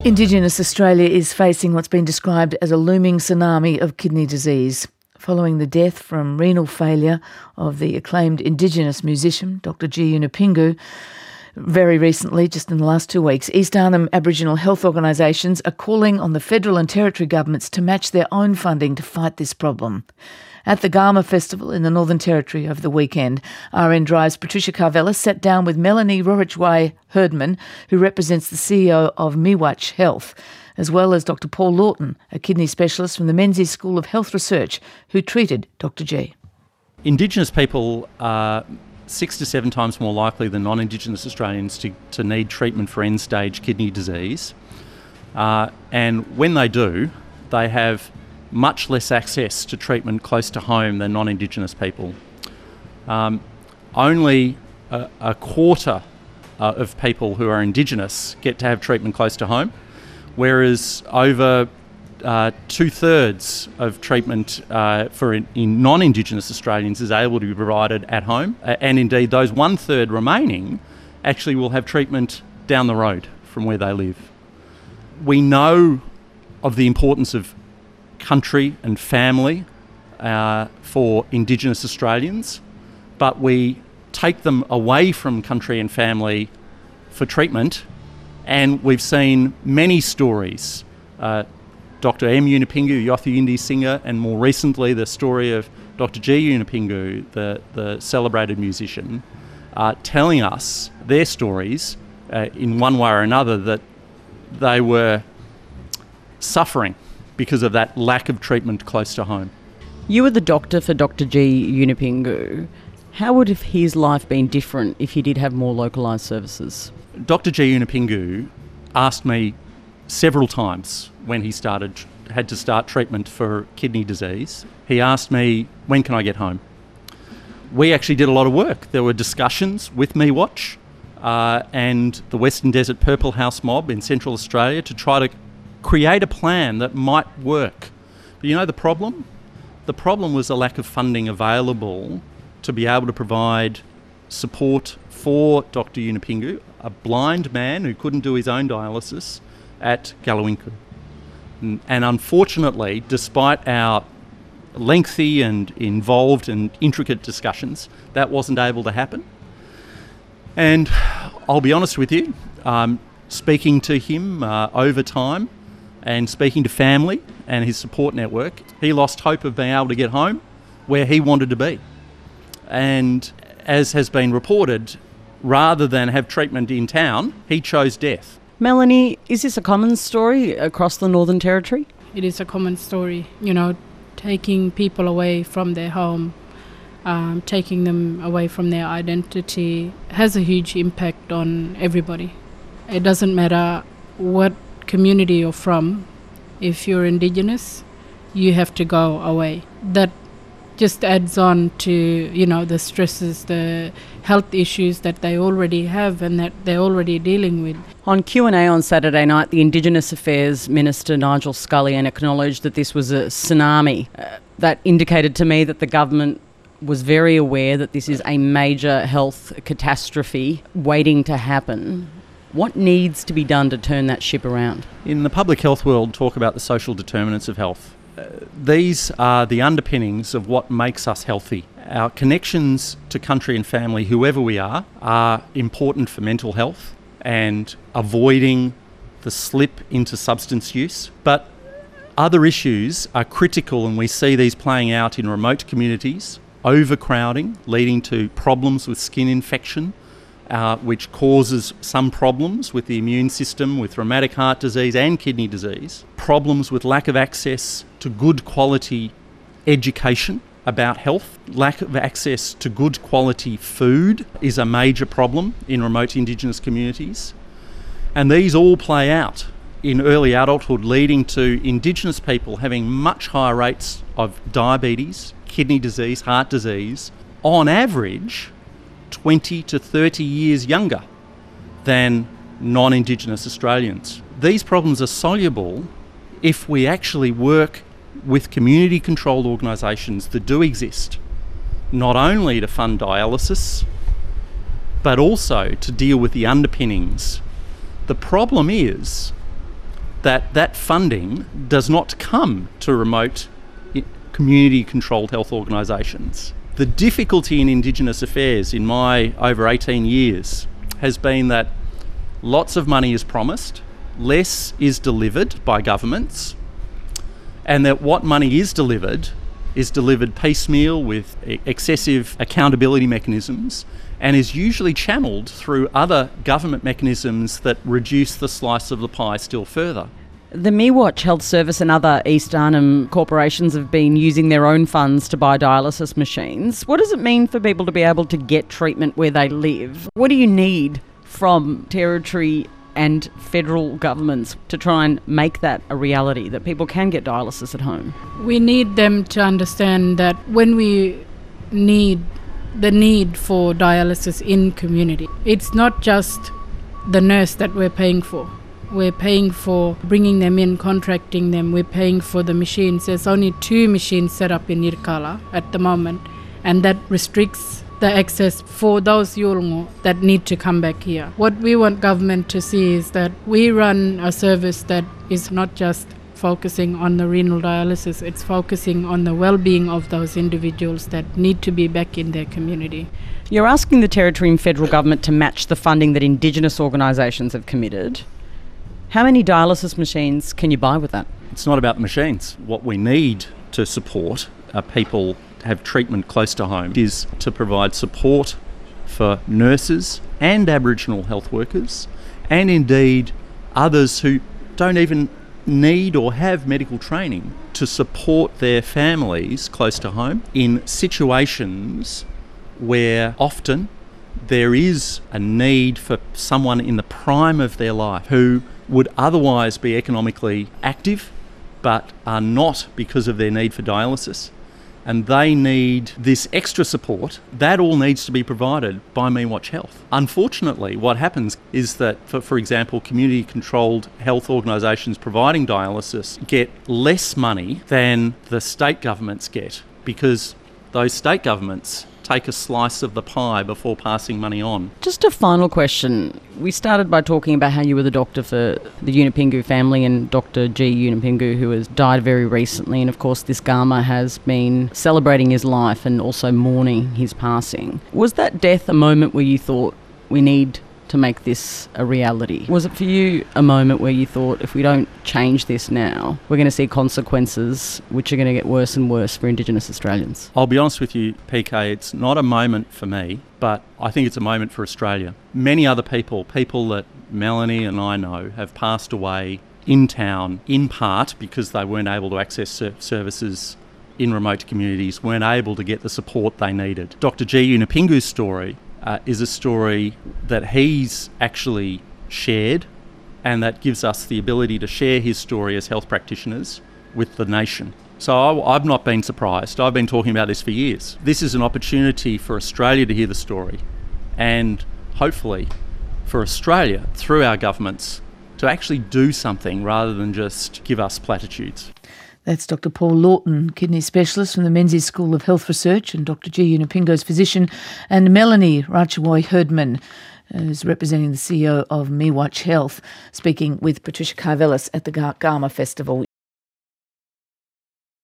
Indigenous Australia is facing what's been described as a looming tsunami of kidney disease. Following the death from renal failure of the acclaimed Indigenous musician, Dr. G. Yunupingu, very recently, just in the last 2 weeks, East Arnhem Aboriginal health organisations are calling on the federal and territory governments to match their own funding to fight this problem. At the Garma Festival in the Northern Territory over the weekend, RN Drive's Patricia Carvella sat down with Melanie Rorichway Herdman, who represents the CEO of Miwatch Health, as well as Dr. Paul Lawton, a kidney specialist from the Menzies School of Health Research, who treated Dr. G. Indigenous people are 6 to 7 times more likely than non-Indigenous Australians to need treatment for end-stage kidney disease. And when they do, they have much less access to treatment close to home than non-Indigenous people. Only a quarter of people who are Indigenous get to have treatment close to home, whereas over 2/3 of treatment in non-Indigenous Australians is able to be provided at home, and indeed those 1/3 remaining actually will have treatment down the road from where they live. We know of the importance of country and family for Indigenous Australians, but we take them away from country and family for treatment, and we've seen many stories. Dr. M. Yunupingu, Yothu Yindi singer, and more recently the story of Dr. G. Yunupingu, the celebrated musician, telling us their stories in one way or another, that they were suffering because of that lack of treatment close to home. You were the doctor for Dr. G. Yunupingu. How would have his life been different if he did have more localised services? Dr. G. Yunupingu asked me several times when he had to start treatment for kidney disease. He asked me, when can I get home? We actually did a lot of work. There were discussions with Miwatch and the Western Desert Purple House mob in Central Australia to try to create a plan that might work. But you know the problem? The problem was a lack of funding available to be able to provide support for Dr. Yunupingu, a blind man who couldn't do his own dialysis at Galawinku. And unfortunately, despite our lengthy and involved and intricate discussions, that wasn't able to happen. And I'll be honest with you, speaking to him over time and speaking to family and his support network, he lost hope of being able to get home where he wanted to be. And as has been reported, rather than have treatment in town, he chose death. Melanie, is this a common story across the Northern Territory? It is a common story, taking people away from their home, taking them away from their identity has a huge impact on everybody. It doesn't matter what community you're from. If you're Indigenous, you have to go away. That just adds on to, the stresses, the health issues that they already have and that they're already dealing with. On Q&A on Saturday night, the Indigenous Affairs Minister Nigel Scullion acknowledged that this was a tsunami. That indicated to me that the government was very aware that this is a major health catastrophe waiting to happen. What needs to be done to turn that ship around? In the public health world, talk about the social determinants of health. These are the underpinnings of what makes us healthy. Our connections to country and family, whoever we are important for mental health and avoiding the slip into substance use. But other issues are critical, and we see these playing out in remote communities. Overcrowding, leading to problems with skin infection, which causes some problems with the immune system, with rheumatic heart disease and kidney disease. Problems with lack of access to good quality education about health. Lack of access to good quality food is a major problem in remote Indigenous communities. And these all play out in early adulthood, leading to Indigenous people having much higher rates of diabetes, kidney disease, heart disease, on average 20 to 30 years younger than non-Indigenous Australians. These problems are soluble if we actually work with community-controlled organisations that do exist, not only to fund dialysis, but also to deal with the underpinnings. The problem is that funding does not come to remote community-controlled health organisations. The difficulty in Indigenous affairs in my over 18 years has been that lots of money is promised, less is delivered by governments, and that what money is delivered piecemeal with excessive accountability mechanisms and is usually channelled through other government mechanisms that reduce the slice of the pie still further. The MeWatch Health Service and other East Arnhem corporations have been using their own funds to buy dialysis machines. What does it mean for people to be able to get treatment where they live? What do you need from Territory and federal governments to try and make that a reality, that people can get dialysis at home? We need them to understand that when we need the need for dialysis in community, it's not just the nurse that we're paying for. We're paying for bringing them in, contracting them. We're paying for the machines. There's only 2 machines set up in Yirrkala at the moment, and that restricts the access for those Yolngu that need to come back here. What we want government to see is that we run a service that is not just focusing on the renal dialysis, it's focusing on the well-being of those individuals that need to be back in their community. You're asking the Territory and federal government to match the funding that Indigenous organisations have committed. How many dialysis machines can you buy with that? It's not about the machines. What we need to support people have treatment close to home is to provide support for nurses and Aboriginal health workers, and indeed others who don't even need or have medical training, to support their families close to home in situations where often there is a need for someone in the prime of their life who would otherwise be economically active but are not because of their need for dialysis, and they need this extra support. That all needs to be provided by MeWatch Health. Unfortunately, what happens is that, for example, community-controlled health organisations providing dialysis get less money than the state governments get, because those state governments take a slice of the pie before passing money on. Just a final question. We started by talking about how you were the doctor for the Yunupingu family and Dr. G. Yunupingu, who has died very recently, and of course this Gama has been celebrating his life and also mourning his passing. Was that death a moment where you thought, we need to make this a reality? Was it for you a moment where you thought, if we don't change this now, we're going to see consequences which are going to get worse and worse for Indigenous Australians? I'll be honest with you, PK, it's not a moment for me, but I think it's a moment for Australia. Many other people that Melanie and I know, have passed away in town, in part because they weren't able to access services in remote communities, weren't able to get the support they needed. Dr. G. Yunupingu's story is a story that he's actually shared, and that gives us the ability to share his story as health practitioners with the nation. So I've not been surprised. I've been talking about this for years. This is an opportunity for Australia to hear the story, and hopefully for Australia, through our governments, to actually do something rather than just give us platitudes. That's Dr. Paul Lawton, kidney specialist from the Menzies School of Health Research, and Dr. G. Yunupingu's physician, and Melanie Ratchawoi-Herdman, who's representing the CEO of MeWatch Health, speaking with Patricia Karvelis at the Gama Festival.